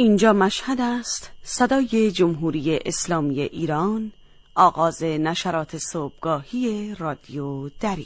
اینجا مشهد است، صدای جمهوری اسلامی ایران، آغاز نشرات صبحگاهی رادیو دری.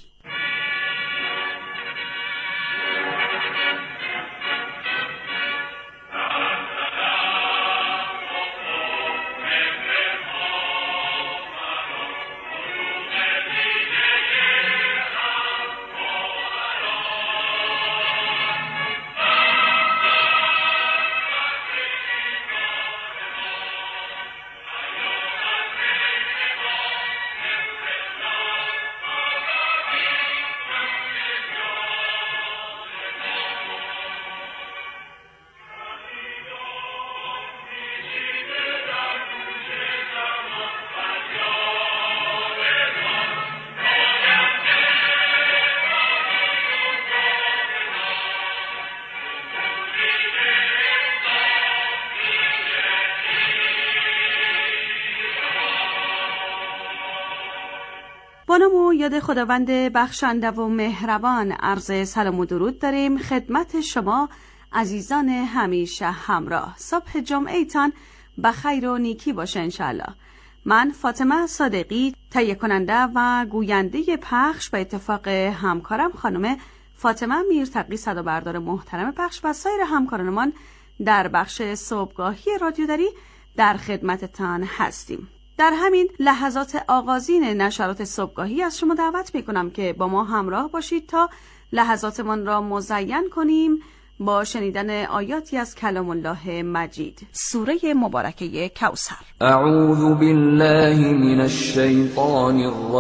با نام و یاد خداوند بخشنده و مهربان عرض سلام و درود داریم خدمت شما عزیزان همیشه همراه. صبح جمعه‌تان بخیر و نیکی باشه انشالله. من فاطمه صادقی تهیه کننده و گوینده پخش به اتفاق همکارم خانم فاطمه میرتقی صدابردار محترم پخش و سایر همکارانمان در بخش صبحگاهی رادیو دری در خدمتتان هستیم. در همین لحظات آغازین نشرات صبحگاهی از شما دعوت میکنم که با ما همراه باشید تا لحظاتمان را مزین کنیم با شنیدن آیاتی از کلام الله مجید. سوره مبارکه کوثر. اعوذ بالله من الشیطان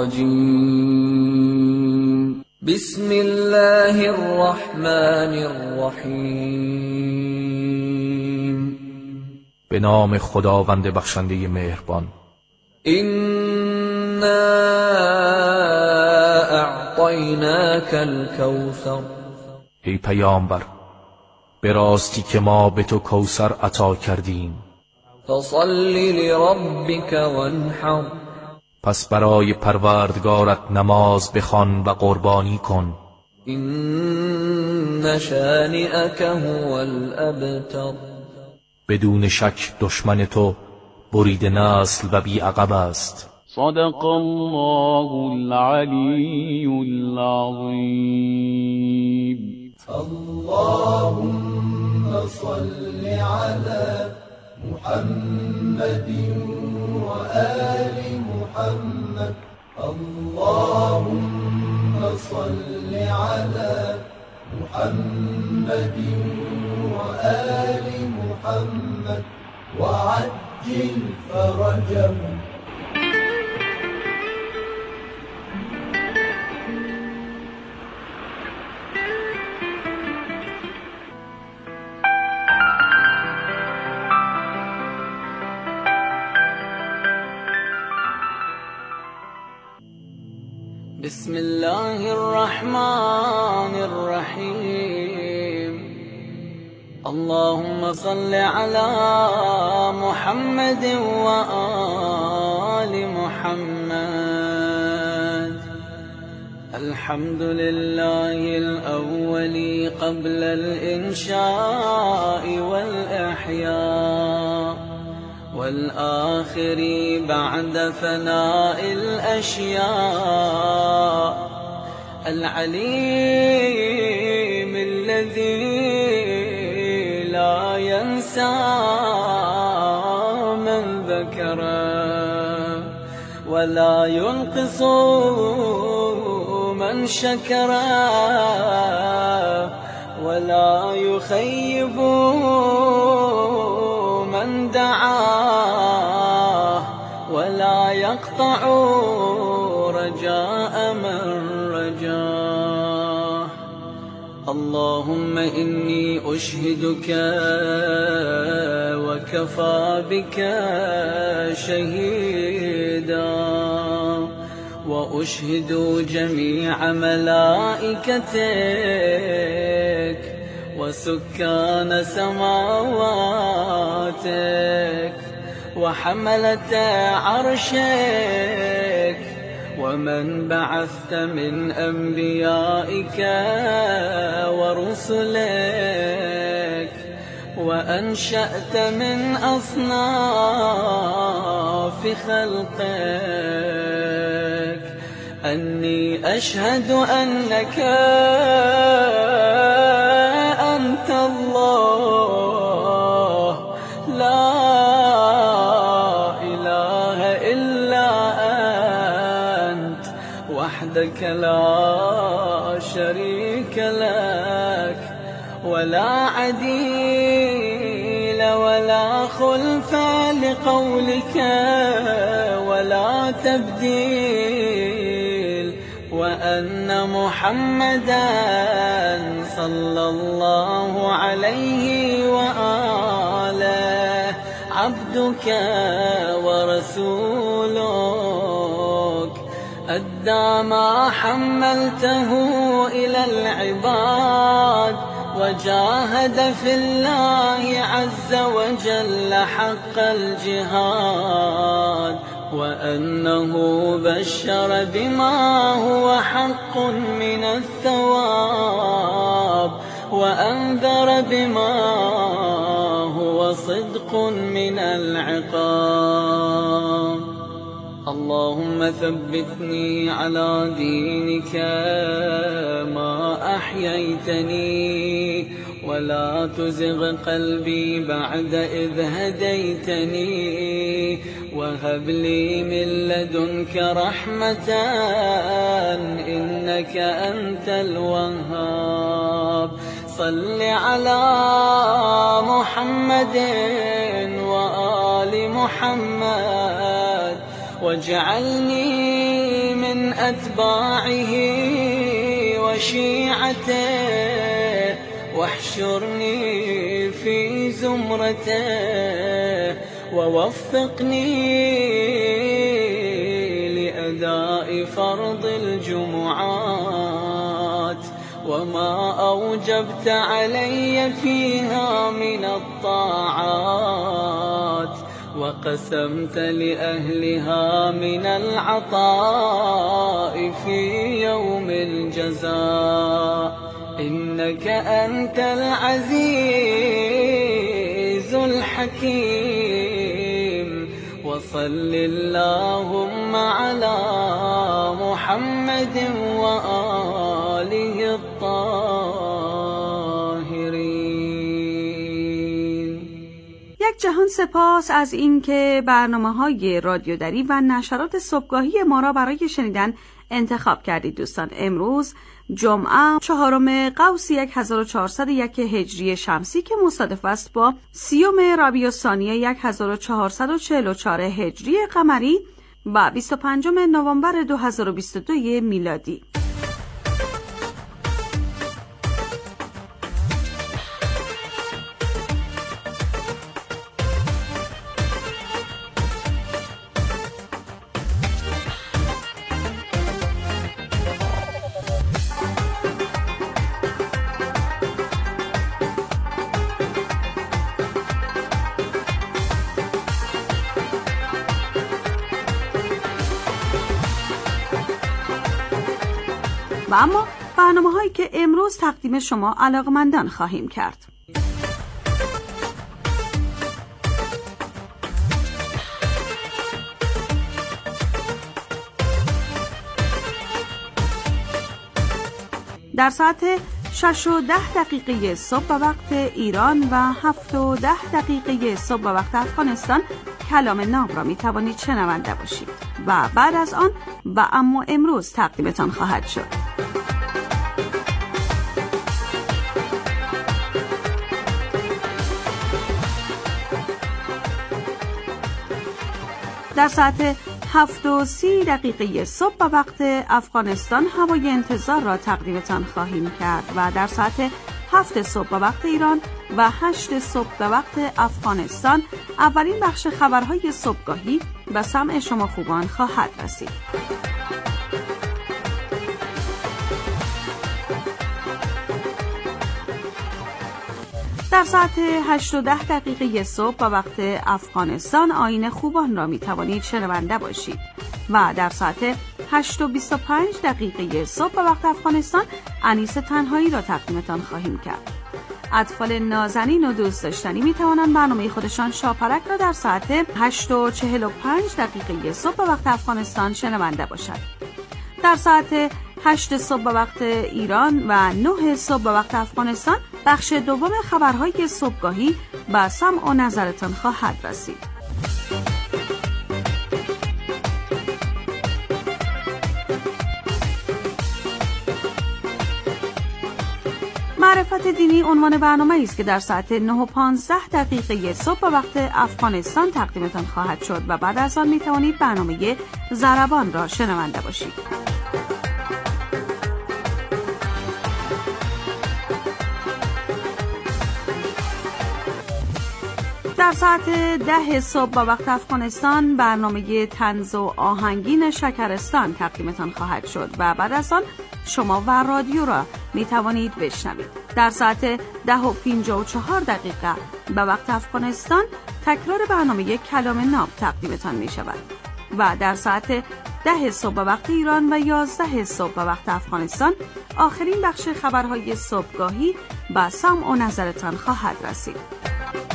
الرجیم. بسم الله الرحمن الرحیم. به نام خداوند بخشنده مهربان. إنا اعطیناک الکوثر. ای پیامبر، به راستی که ما به تو کوثر عطا کردیم. فصل لربک وانحر. پس برای پروردگارت نماز بخوان و قربانی کن. این شانئک هو الابتر. بدون شک دشمن تو برید نسل و بی عقب است. صدق الله العلی العظیم. اللهم صل على محمد و آل محمد. اللهم صل على محمد و آل محمد وعجل فرجهم. بسم الله الرحمن الرحیم. اللهم صل على محمد و آل محمد. الحمد لله الأول قبل الإنشاء والإحياء، والآخر بعد فناء الأشياء، العليم الذي لا ينسى من ذكره، ولا ينقص من شكره، ولا يخيب من دعاه، ولا يقطع رجاء من رجاه. اللهم إني أشهدك وكفى بك شهيدا، وأشهد جميع ملائكتك وسكان سماواتك وحملة عرشك ومن بعثت من أنبيائك ورسلك وأنشأت من أصناف خلقك أني أشهد أنك أنت الله لا إله إلا أنت وحدك لا شريك لك ولا عديل ولا خلف لقولك ولا تبديل وأن محمدا صلى الله عليه وآله عبدك ورسولك أدى ما حملته إلى العباد وجاهد في الله عز وجل حق الجهاد وأنه بشر بما هو حق من الثواب وأنذر بما هو صدق من العقاب. اللهم ثبتني على دينك ما أحييتني ولا تزغ قلبي بعد إذ هديتني وهب لي من لدنك رحمة إنك أنت الوهاب. صل على محمد وآل محمد واجعلني من أتباعه وشيعته واحشرني في زمرته ووفقني لأداء فرض الجمعات وما أوجبت علي فيها من الطاعات وقسمت لأهلها من العطاء في يوم الجزاء إنك أنت العزيز الحكيم. وصل اللهم على محمد وآله الطاهرين. یک جهان سپاس از اینکه برنامه‌های رادیو دری و نشرات صبحگاهی ما را برای شنیدن انتخاب کردید. دوستان، امروز جمعه 4 قوس 1401 هجری شمسی که مصادف است با 30 ربیع الثانی 1444 هجری قمری و 25 نوامبر 2022 میلادی. و اما برنامه‌هایی که امروز تقدیم شما علاقمندان خواهیم کرد. در ساعت 6:10 صبح به وقت ایران و 7:10 صبح به وقت افغانستان کلام ناب را می توانید شنونده باشید و بعد از آن و اما امروز تقدیمتان خواهد شد. در ساعت 7:30 صبح به وقت افغانستان هوای انتظار را تقدیمتان خواهیم کرد و در ساعت 7 صبح به وقت ایران و 8 صبح به وقت افغانستان اولین بخش خبرهای صبحگاهی به سمع شما خوبان خواهد رسید. در ساعت 8:10 صبح به وقت افغانستان آیین خوبان را می توانید شنونده باشید و در ساعت 8:25 صبح به وقت افغانستان انیس تنهایی را تقدیمتان خواهیم کرد. اطفال نازنین و دوست داشتنی می توانند برنامه خودشان شاپرک را در ساعت 8:45 صبح به وقت افغانستان شنونده باشند. در ساعت 8 صبح به وقت ایران و 9 صبح به وقت افغانستان بخش دوم خبرهای صبحگاهی به سمع و نظرتان خواهد رسید. معرفت دینی عنوان برنامه است که در ساعت 9:15 صبح به وقت افغانستان تقدیمتان خواهد شد و بعد از آن می توانید برنامه ضربان را شنونده باشید. در ساعت 10 صبح به وقت افغانستان برنامه طنز و آهنگین شکرستان تقدیمتان خواهد شد و بعد از آن شما و رادیو را می توانید بشنوید. در ساعت 10:54 به وقت افغانستان تکرار برنامه کلام ناب تقدیمتان می شود و در ساعت 10 صبح به وقت ایران و 11 صبح به وقت افغانستان آخرین بخش خبرهای صبحگاهی به سمع و نظرتان خواهد رسید.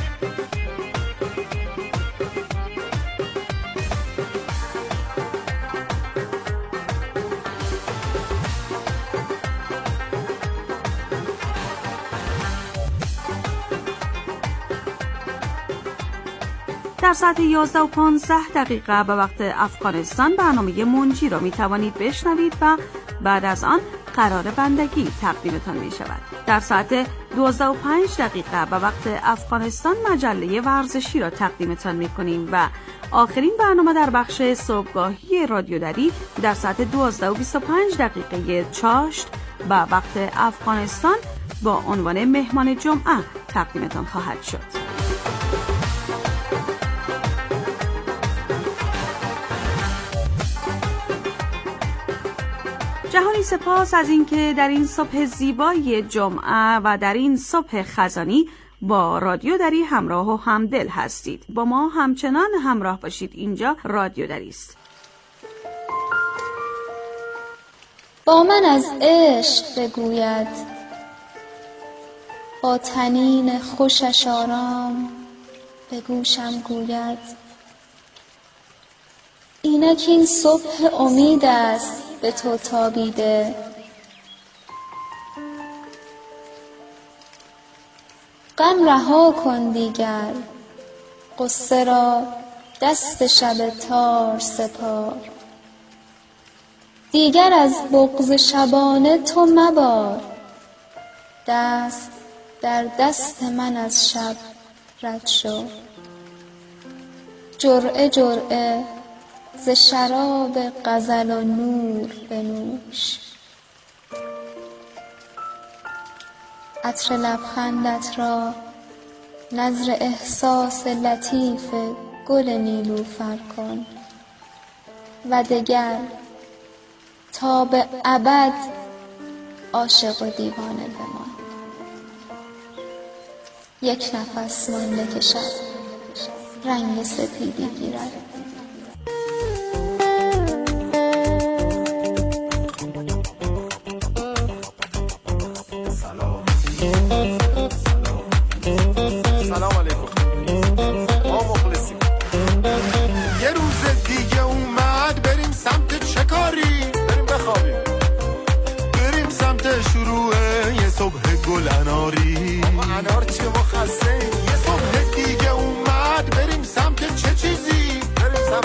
در ساعت 11:15 به وقت افغانستان برنامه منجی را می توانید بشنوید و بعد از آن قرار بندگی تقدیمتان می شود. در ساعت 12:05 به وقت افغانستان مجله ورزشی را تقدیمتان می کنیم و آخرین برنامه در بخش صبحگاهی رادیو دری در ساعت 12:25 چاشت به وقت افغانستان با عنوان مهمان جمعه تقدیمتان خواهد شد. جهانی سپاس از اینکه در این صبح زیبای جمعه و در این صبح خزانی با رادیو دری همراه و همدل هستید. با ما همچنان همراه باشید. اینجا رادیو دری است. با من از عشق بگوید، با طنین خوشش آرام به گوشم گوید. اینک این صبح امید است به تو تابیده، غم رها کن دیگر، غصه را دست شب تار سپار. دیگر از بغض شبانه تو مبار، دست در دست من از شب رد شو. جرعه جرعه ز شراب غزل و نور بنوش، عطر لبخندت را نذر احساس لطیف گل نیلوفر کن و دگر تا به ابد عاشق و دیوانه بمان. یک نفس مانده که شب رنگ سپیدی گیرد. سلام علیکم، ما مخلصیم. یه روز دیگه اومد بریم سمت چه کاری؟ بریم بخوابیم، بریم سمت شروع یه صبح گل اناری. اما انار چیه؟ ما خسته. یه صبح دیگه اومد بریم سمت چه چیزی؟ بریم سمت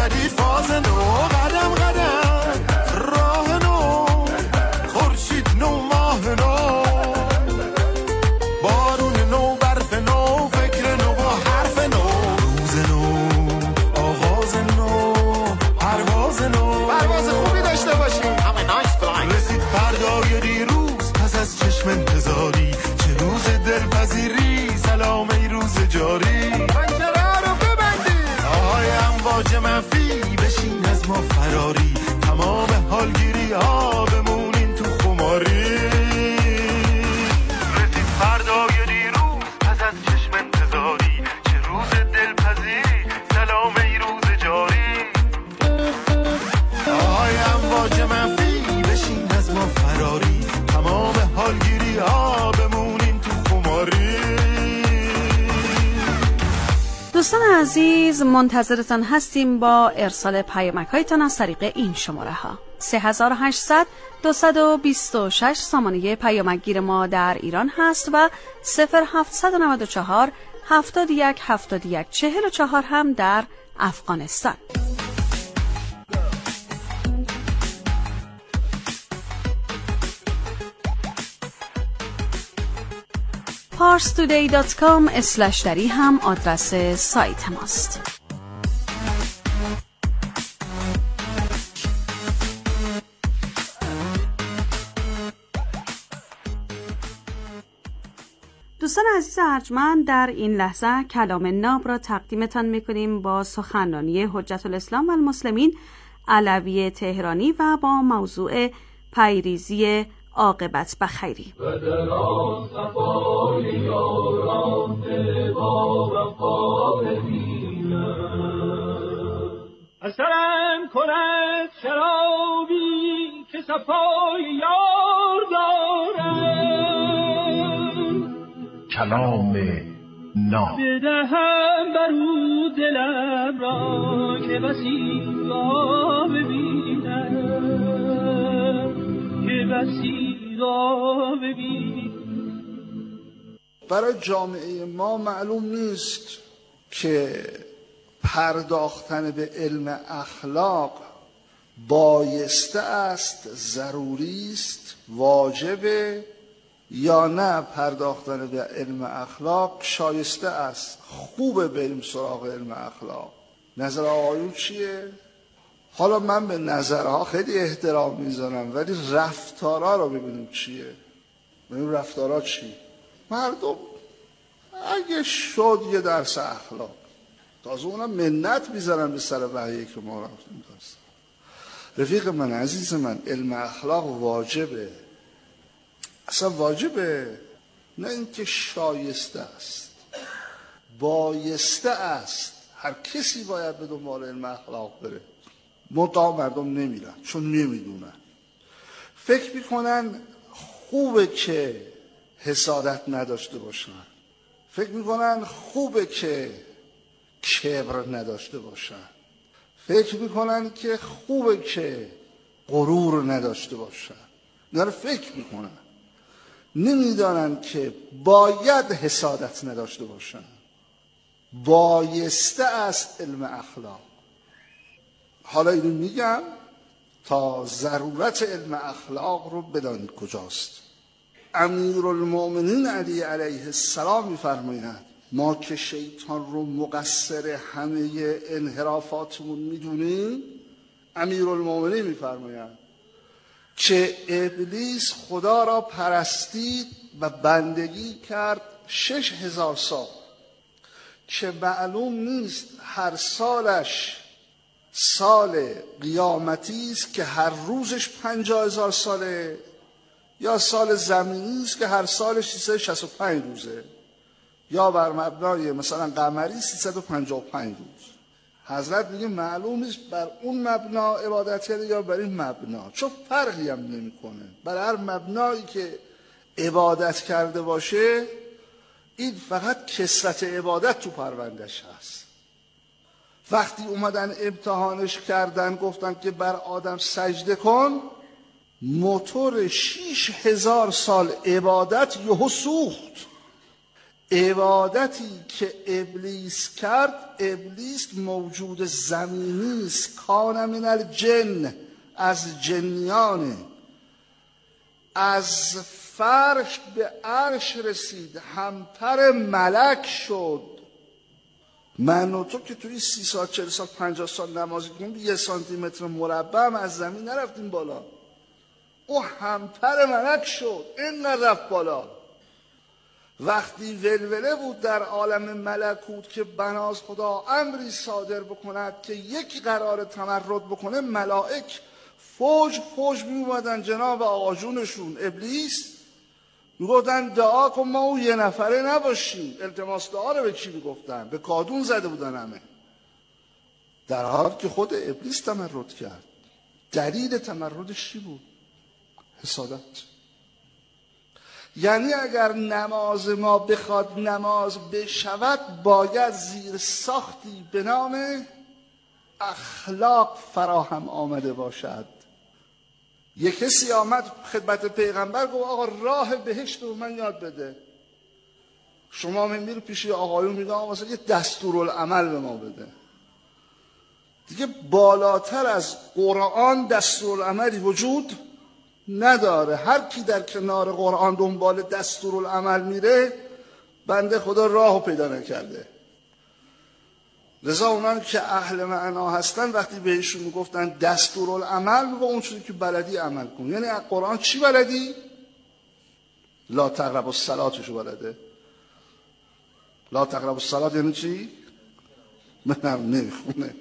جدید فاز نو، قدم قدم راه نو، خورشید نو ماه نو، بارون نو برف نو، فکر نو و حرف نو، روز نو آغاز نو، پرواز نو، پرواز خوبی داشته باشیم. رسید فردای دیروز پس از چشم انتظاری، چه روز دلپذیری، سلام ای روز جاری، پنجره رو ببندی آهای امواج منفی، بشین از ما فراری، تمام حالگیری ها بمونین تو خماری. رسید فردای دیروز پس از چشم انتظاری، چه روز دلپذیری، سلام ای روز جاری، آهای امواج منفی، بشین از ما فراری، تمام حالگیری ها بمونین تو خماری. دوستان عزیز، منتظرتان هستیم با ارسال پیامک‌هایتان از طریق این شماره ها: 3800 226 سامانه پیامکگیر ما در ایران هست و 0794 71 71 44 هم در افغانستان. parstoday.com/dari هم آدرس سایت ماست. دوستان عزیز ارجمند، در این لحظه کلام ناب را تقدیمتان میکنیم با سخنرانی حجت الاسلام و المسلمین علوی تهرانی و با موضوع پیریزی عاقبت بخیری. و در آن صفای یاران با وفا ببینم، اثرم کند شرابی که صفای یار دارم، کلام ناب بدهم برو دلم را که بسی را ببینم، که بسی را ببینم. برای جامعه ما معلوم نیست که پرداختن به علم اخلاق بایسته است، ضروری است، واجبه، یا نه پرداختن به علم اخلاق شایسته است، خوبه بریم سراغ علم اخلاق. نظر آقایون چیه؟ حالا من به نظرها خیلی احترام میذارم، ولی رفتارها رو ببینیم چیه. ببینیم رفتارها چی؟ مردم اگه شد یه درس اخلاق، تازه اونم منت میذارن به سر وحیی که ما رفتیم درس. رفیق من، عزیز من، علم اخلاق واجبه، اصلا واجبه، نه اینکه شایسته است، بایسته است. هر کسی باید به دنبال علم اخلاق بره. منتها مردم نمیرن، چون نمیدونن. فکر میکنن خوبه که حسادت نداشته باشن، فکر میکنن خوبه که کبر نداشته باشن، فکر میکنن که خوبه که غرور نداشته باشن. اینا فکر میکنن، نمیدانن که باید حسادت نداشته باشن، بایسته است علم اخلاق. حالا اینو میگم تا ضرورت علم اخلاق رو بدانید کجاست. امیرالمؤمنین علی علیه السلام میفرمایند ما که شیطان رو مقصر همه انحرافاتمون میدونیم، امیرالمؤمنین میفرمایند که ابلیس خدا را پرستید و بندگی کرد 6000 سال، که معلوم نیست هر سالش سال قیامتی است که هر روزش 50000 ساله، یا سال زمینی است که هر سالش 365 روزه، یا بر مبنای مثلا قمری 355 روز. حضرت میگه معلوم نیست بر اون مبنا عبادت کرده یا بر این مبنا، چون فرقی هم نمیکنه. بر هر مبنایی که عبادت کرده باشه، این فقط کثرت عبادت تو پروندش هست. وقتی اومدن امتحانش کردن، گفتن که بر آدم سجده کن، موتور 6000 سال عبادت یهو سوخت. عبادتی که ابلیس کرد، ابلیس موجود زمینی است، کان من الجن، از جنیانه، از فرش به عرش رسید، همتر ملک شد. من و تو که توی 30 سال 40 سال 50 سال نماز کنیم 1 سانتیمتر مربع هم از زمین نرفتیم بالا، او همتر ملک شد، اینقدر رفت بالا. وقتی ولوله بود در عالم ملکوت که بناز خدا امری صادر بکند که یکی قرار تمرد بکنه، ملائک فوج فوج میومدن جناب آقاجونشون ابلیس، میگفتن دعا کن ما اون 1 نفره نباشیم. التماس دعا رو به کی میگفتن؟ به کادون زده بودن همه، در حال که خود ابلیس تمرد کرد. دلیل تمردش چی بود؟ حسادت. یعنی اگر نماز ما بخواد نماز بشود، باید زیر ساختی به نام اخلاق فراهم آمده باشد. یک کسی آمد خدمت پیغمبر گفت آقا راه بهشت رو من یاد بده. شما میری پیش آقایون میگه آقا مثلا یه دستورالعمل به ما بده. دیگه بالاتر از قرآن دستورالعملی وجود نداره. هر کی در کنار قرآن دنبال دستورالعمل میره، بنده خدا راهو پیدا نکرده. لذا اونان که اهل معنا هستن وقتی بهشون میگفتن دستورالعمل، میگه اون چیزی که بلدی عمل کن. یعنی از قرآن چی بلدی؟ لا تقربوا الصلاتشو بلده. لا تقربوا الصلات یعنی چی؟ منم نمیخونه.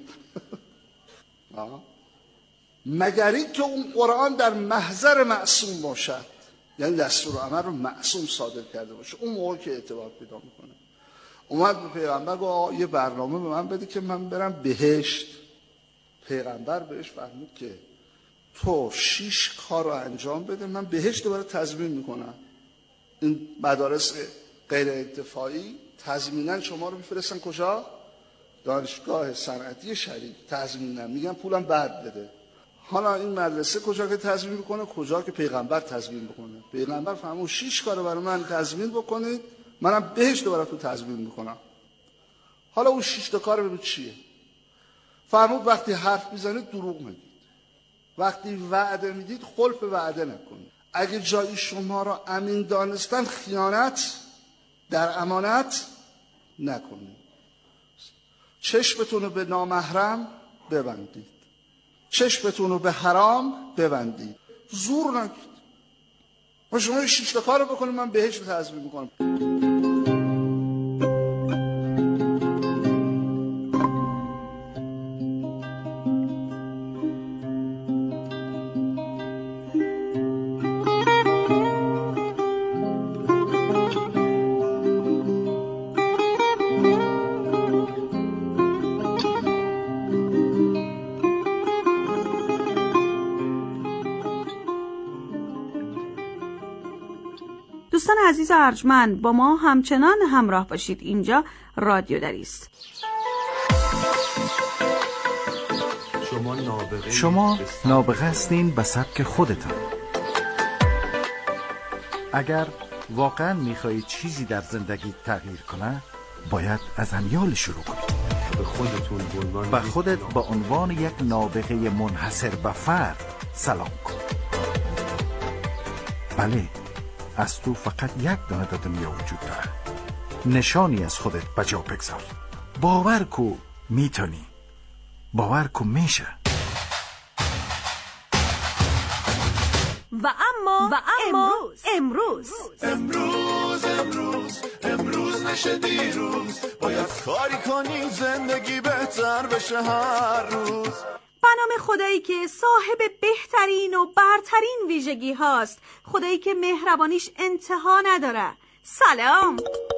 مگر این که اون قرآن در محضر معصوم باشد، یعنی دستورالعمل رو معصوم صادر کرده باشه، اون موقع که اعتبار پیدا میکنه. اومد به پیغمبر گفت یه برنامه به من بده که من برم بهشت. پیغمبر بهش فرمود که تو 6 کار رو انجام بده، من بهشت رو برای تضمین میکنم. این مدارس غیر انتفاعی تضمیناً شما رو میفرستن کجا؟ دانشگاه صنعتی شریف. تضمیناً میگن پولم بعد بده. حالا این مدرسه کجا که تضمین میکنه؟ کجا که پیغمبر تضمین بکنه. پیغمبر فرمود 6 کار رو برای من تضمین بکنید، منم بهشت رو براتون تضمین میکنم. حالا اون 6 تا کار ببین چیه؟ فرمود وقتی حرف میزنید دروغ نگید، وقتی وعده میدید خلف وعده نکنید، اگه جایی شما را امین دانستن خیانت در امانت نکنید، چشمتون رو به نامحرم ببندید، چشمتون رو به حرام ببندید، زور نگید. و شما 6 تا کار رو بکنید، من بهشت رو تضمین میکنم. دوستان عزیز ارجمند، با ما همچنان همراه باشید. اینجا رادیو دری است. شما نابغه هستین به سبک خودتان. اگر واقعا میخواهید چیزی در زندگی تغییر کنه، باید از امیال شروع کنید. به خودت به عنوان یک نابغه منحصر به فرد سلام کن. بله، از تو فقط یک دانه در دنیا وجود داره. نشانی از خودت بجا بگذار. باور کو میتونی، باور کو میشه. و اما امروز نشه دیروز، باید کاری کنی زندگی بهتر بشه هر روز. به نام خدایی که صاحب بهترین و برترین ویژگی هاست، خدایی که مهربانیش انتها نداره. سلام.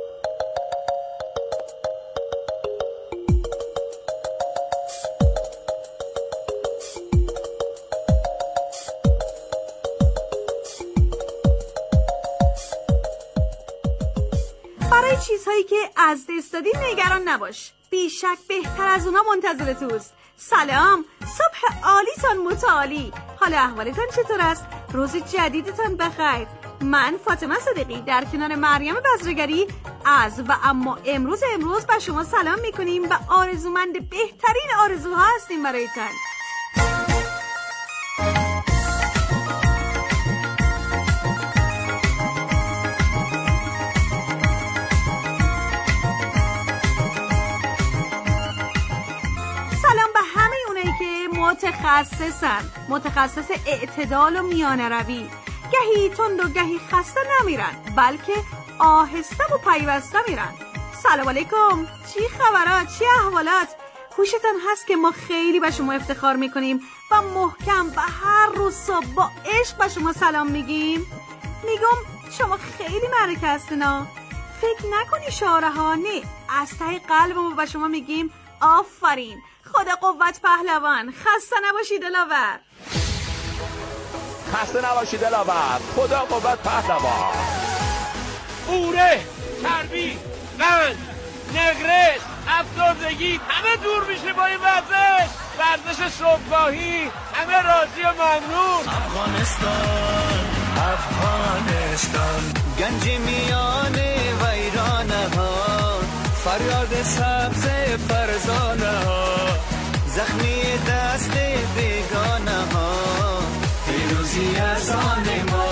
برای چیزهایی که از دست دادی نگران نباش، بیشک بهتر از اونا منتظر توست. سلام، صبح عالیتان متعالی. حالا احوالتان چطور است؟ روز جدیدتان بخیر. من فاطمه صدیقی در کنار مریم بزرگری از و اما امروز به شما سلام میکنیم و آرزومند بهترین آرزوها هستیم برایتان. متخصص اعتدال و میانه روی، گهی تند و گهی خسته نمیرن بلکه آهسته و پیوسته میرن. سلام علیکم، چی خبرات، چی احوالات؟ خوشتون هست که ما خیلی به شما افتخار میکنیم و محکم و هر روز صبح با عشق به شما سلام میگیم. میگم شما خیلی معرکه هستینا، فکر نکنی شعاره ها، نه، از ته قلبمون به شما میگیم آفرین، خدا قوت پهلوان، خسته نباشی دلاور. خسته نباشی دلاور، خدا قوت پهلوان. اوره، چربی، قند، نگرش، افسردگی همه دور میشه با این ورزش صبحگاهی، همه راضی و ممنون. افغانستان گنج میان ویرانه ها، فریاد سبز فرزانه ها، زخمی دست بیگانه ها. پیروزی از آن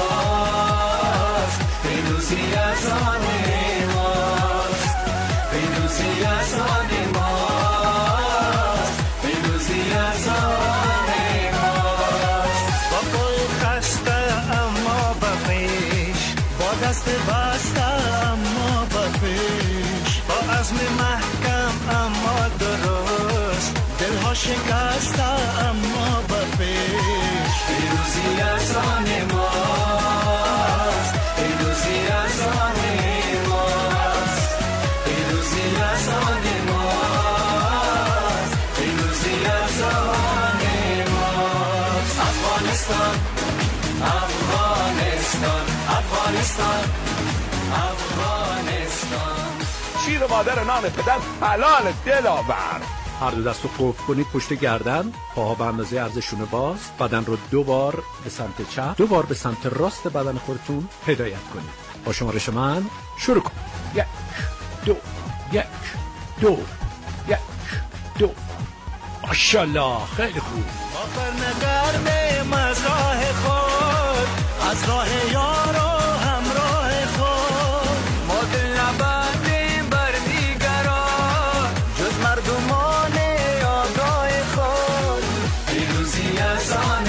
ماست، پیروزی از آن ماست، پیروزی از آن ماست، پیروزی از آن ماست. با پای خسته اما به پیش، با دست بسته اما به پیش، با عزم محکم اما درست، دلها شکسته اما به پیش. پیروزی از آن ماست، پیروزی از آن ماست، پیروزی از آن ماست، پیروزی از آن ماست. افغانستان، افغانستان، افغانستان، افغانستان. شیر مادر نان پدر حلال دلاور. هر دو دست رو قفل کنید پشت گردن، پاها به اندازه عرضشونه باز، بدن رو 2 بار به سمت چپ، 2 بار به سمت راست بدن خودتون هدایت کنید. با شمارش من شروع کن. 1 2 1 2 1 2. ماشاءالله، خیلی خوب. آخر نگردیم از راه خود، از راه یار و همراه خود. ما دل نبندیم بر دیگران، جز مردمان آگاه خود. پیروزی از آن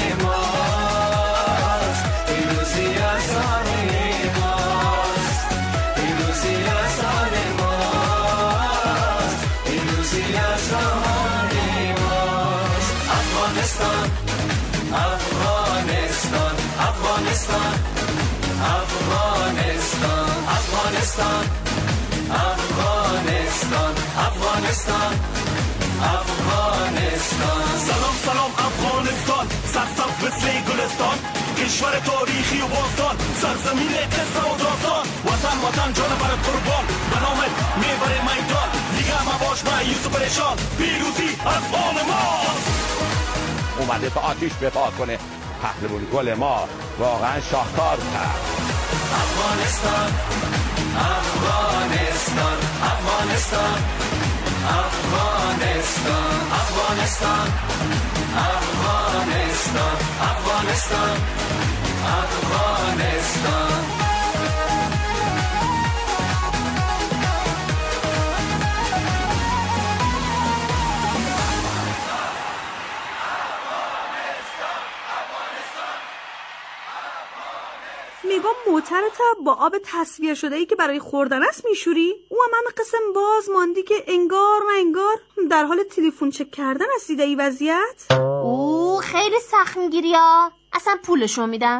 ماست، پیروزی از آن ماست، پیروزی از آن ماست، پیروزی از آن ماست. افغانستان، افغانستان، افغانستان، افغانستان، افغانستان، افغانستان، افغانستان، افغانستان. سلام سلام افغانستان، سرسبز مثل گلستان، کشور تاریخی و باستان، سرزمین قصه و داستان. وطن وطن جان بر قربان، به نامت میبره میدان، دیگه مباش مایوس و پریشان. پیروزی از آن ماست. اومده تا آتیش بپا کنه، پهلوان گل ما واقعا شاهکار کرد. افغانستان، افغانستان، افغانستان، افغانستان، افغانستان، افغانستان، افغانستان، افغانستان. میگم موترت با آب تصفیه شده ای که برای خوردن است میشوری؟ او هم قسم باز ماندی که انگار و انگار در حال تلفن چک کردن است. دیده ای وضعیت؟ او خیلی سخت میگیری ها، اصلا پولشو میدم.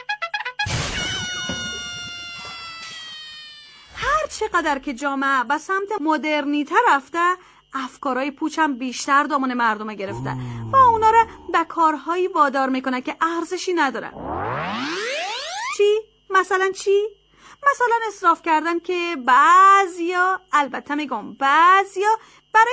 هر چقدر که جامعه به سمت مدرنیته رفته، افکارهای پوچم بیشتر دامن مردم گرفته و اونا را به کارهایی وادار میکنه که ارزشی نداره. چی؟ مثلا چی؟ مثلا اسراف کردن که بعضیا، البته میگم بعضیا، برای